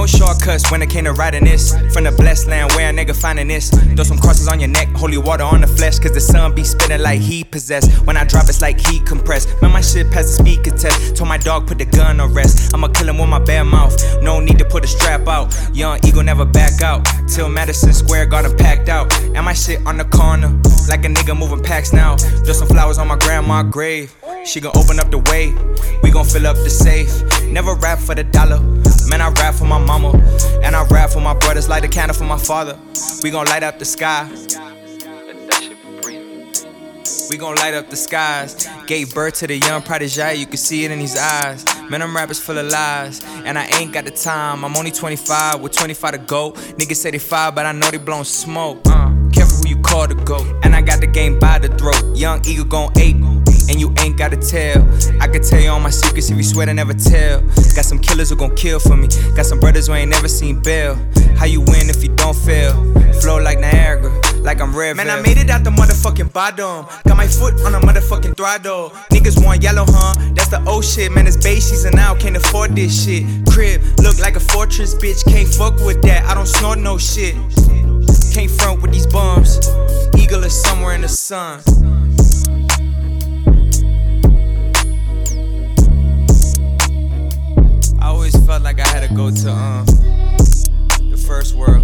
No shortcuts when it came to riding this. From the blessed land where a nigga finding this. Throw some crosses on your neck, holy water on the flesh. Cause the sun be spinning like he possessed. When I drop it's like heat compressed. Man, my shit past the speaker test. Told my dog put the gun on rest. I'ma kill him with my bare mouth. No need to put a strap out. Young eagle never back out. Till Madison Square Garden packed out. And my shit on the corner. Like a nigga moving packs now. Throw some flowers on my grandma's grave. She gon' open up the way. We gon' fill up the safe. Never rap for the dollar. Man, I rap for my mama. And I rap for my brothers like the candle for my father. We gon' light up the sky. We gon' light up the skies. Gave birth to the young prodigy, you can see it in his eyes. Man, them rappers full of lies, and I ain't got the time. I'm only 25, with 25 to go. Niggas say they 5, but I know they blowin' smoke. Careful who you call to go. And I got the game by the throat. Young eagle gon' ape, and you ain't gotta tell. I can tell you all my secrets if you swear to never tell. Got some killers who gon' kill for me. Got some brothers who ain't never seen bail. How you win if you don't fail? Flow like Niagara, like I'm Red. Man, I made it out the motherfucking bottom. Got my foot on a motherfucking throttle. Niggas want yellow, huh? That's the old shit, man. It's bay season now, can't afford this shit. Crib, look like a fortress, bitch. Can't fuck with that, I don't snort no shit. Can't front with these bums. Eagle is somewhere in the sun. I always felt like I had to go to the first world.